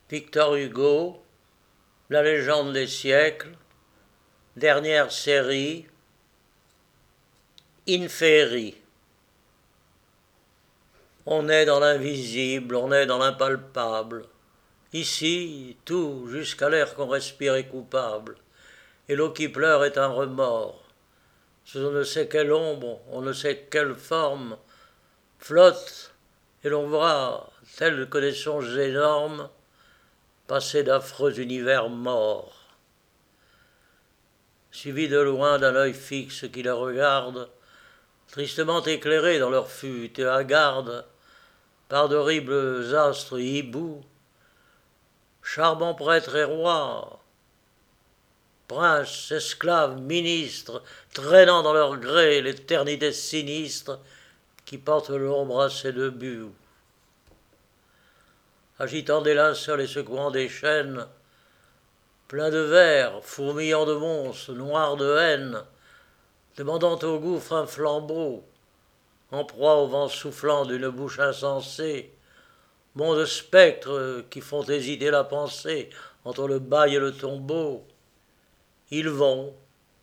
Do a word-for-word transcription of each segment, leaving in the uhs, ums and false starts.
Victor Hugo, La légende des siècles, dernière série, Inferi. On est dans l'invisible, on est dans l'impalpable. Ici, tout, jusqu'à l'air qu'on respire, est coupable. Et l'eau qui pleure est un remords. Sous on ne sait quelle ombre, on ne sait quelle forme, flotte, et l'on voit, tel que des songes énormes, passer d'affreux univers morts. Suivis de loin d'un œil fixe qui les regarde, tristement éclairés dans leur fuite et hagarde, par d'horribles astres hiboux, charmants prêtres et rois, princes, esclaves, ministres, traînant dans leur gré l'éternité sinistre qui porte l'ombre à ses deux buts. Agitant des linceuls et secouant des chaînes, plein de vers, fourmillant de monstres, noirs de haine, demandant au gouffre un flambeau, en proie au vent soufflant d'une bouche insensée, monts de spectres qui font hésiter la pensée entre le bail et le tombeau. Ils vont,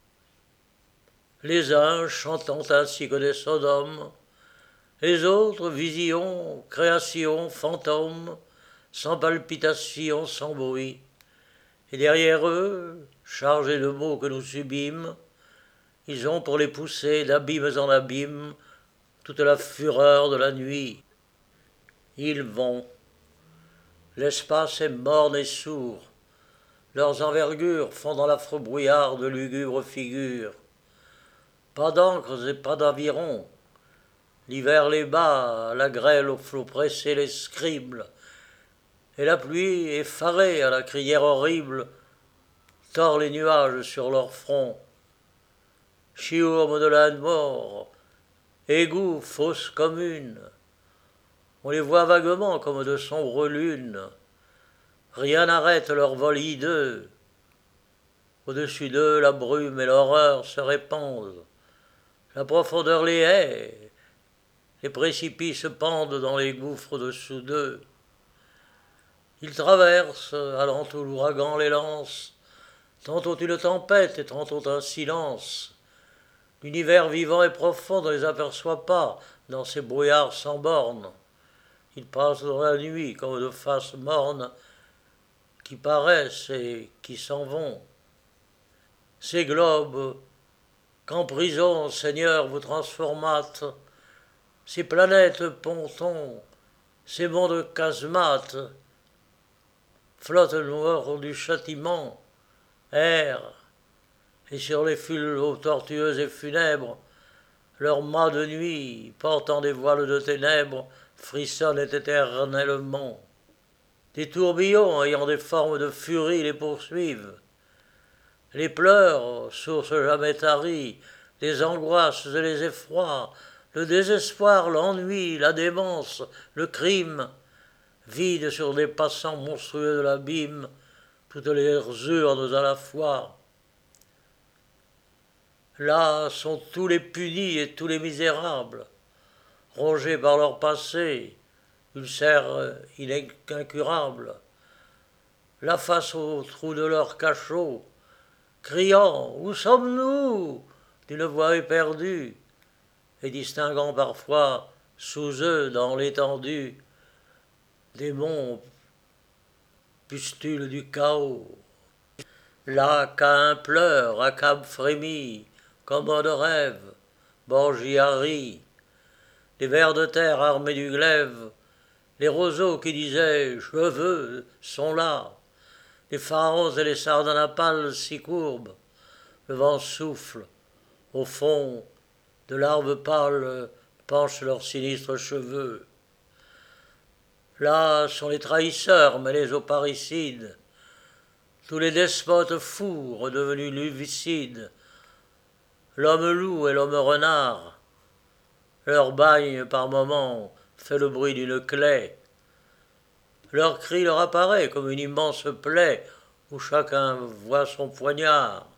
les uns chantant ainsi que des sodomes, les autres visions, créations, fantômes, sans palpitation, sans bruit. Et derrière eux, chargés de mots que nous subîmes, ils ont pour les pousser d'abîmes en abîmes toute la fureur de la nuit. Ils vont. L'espace est morne et sourd. Leurs envergures font dans l'affreux brouillard de lugubres figures. Pas d'encres et pas d'avirons. L'hiver les bat, la grêle au flot pressé les scrible. Et la pluie, effarée à la crière horrible, tord les nuages sur leur front. Chiourme de l'âne mort, égouts, fosses communes, on les voit vaguement comme de sombres lunes. Rien n'arrête leur vol hideux. Au-dessus d'eux, la brume et l'horreur se répandent. La profondeur les hait. Les précipices pendent dans les gouffres dessous d'eux. Ils traversent, allant où l'ouragan les lance, tantôt une tempête et tantôt un silence. L'univers vivant et profond ne les aperçoit pas dans ces brouillards sans bornes. Ils passent dans la nuit comme de faces mornes qui paraissent et qui s'en vont. Ces globes qu'en prison, Seigneur, vous transformâtes, ces planètes pontons, ces mondes casemates, flottes noires du châtiment, errent, et sur les flots tortueux et funèbres, leurs mâts de nuit, portant des voiles de ténèbres, frissonnent éternellement. Des tourbillons ayant des formes de furie les poursuivent. Les pleurs, sources jamais taries, les angoisses et les effrois, le désespoir, l'ennui, la démence, le crime, vident sur des passants monstrueux de l'abîme toutes leurs urnes à la fois. Là sont tous les punis et tous les misérables, rongés par leur passé, ulcères incurables, la face au trou de leur cachot, criant « Où sommes-nous » d'une voix éperdue, et distinguant parfois sous eux dans l'étendue des monts pustules du chaos. Là Caïn pleure, Achab frémit, commode rêve, Borgia rit, les vers de terre armés du glaive, les roseaux qui disaient « cheveux » sont là, les pharaons et les sardanapales s'y courbent, le vent souffle, au fond, de larves pâles penchent leurs sinistres cheveux. Là sont les trahisseurs mêlés aux parricides, tous les despotes fous redevenus lucide, l'homme loup et l'homme renard, leur bagne par moments fait le bruit d'une claie, leur cri leur apparaît comme une immense plaie où chacun voit son poignard.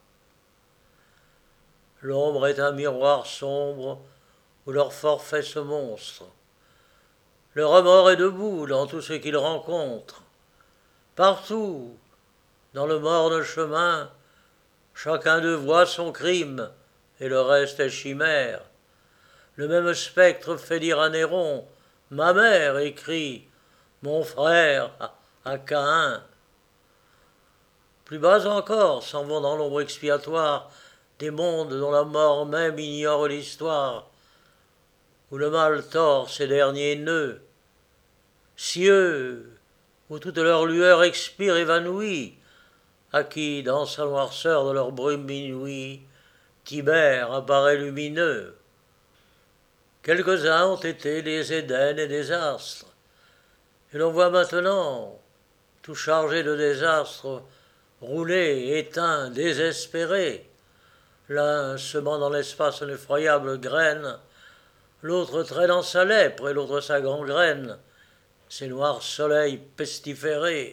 L'ombre est un miroir sombre où leur forfait se monstre. Le remords est debout dans tout ce qu'il rencontre. Partout, dans le morne chemin, chacun d'eux voit son crime, et le reste est chimère. Le même spectre fait dire à Néron, ma mère écrit, mon frère à Caïn. Plus bas encore s'en vont dans l'ombre expiatoire des mondes dont la mort même ignore l'histoire, où le mal tord ses derniers nœuds. Cieux, où toute leur lueur expire évanouie, à qui, dans sa noirceur de leur brume inouïe, Tibère apparaît lumineux. Quelques-uns ont été des Éden et des astres, et l'on voit maintenant, tout chargé de désastres, rouler, éteint, désespéré, l'un semant dans l'espace une effroyable graine, l'autre traînant sa lèpre et l'autre sa gangrène, ces noirs soleils pestiférés,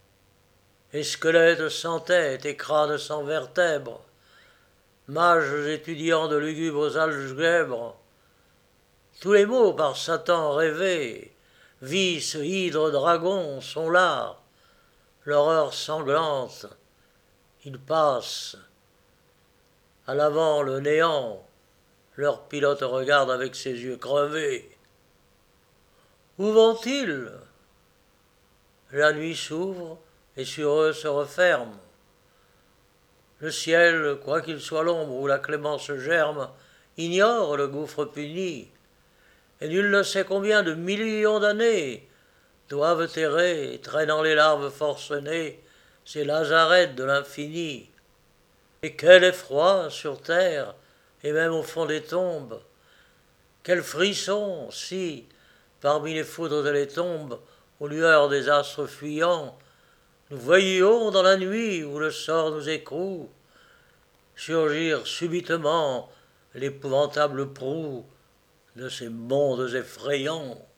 et squelettes sans tête et crânes sans vertèbres, mages étudiants de lugubres algèbres, tous les maux par Satan rêvés, vices, hydres, dragons, sont là, l'horreur sanglante, ils passent, à l'avant le néant, leur pilote regarde avec ses yeux crevés. Où vont-ils? La nuit s'ouvre et sur eux se referme. Le ciel, quoiqu'il soit l'ombre où la clémence germe, ignore le gouffre puni, et nul ne sait combien de millions d'années doivent errer, traînant les larves forcenées, ces lazarets de l'infini. Et quel effroi sur terre, et même au fond des tombes, quel frisson si, parmi les foudres de les tombes, aux lueurs des astres fuyants, nous voyions dans la nuit où le sort nous écroule, surgir subitement l'épouvantable proue de ces mondes effrayants.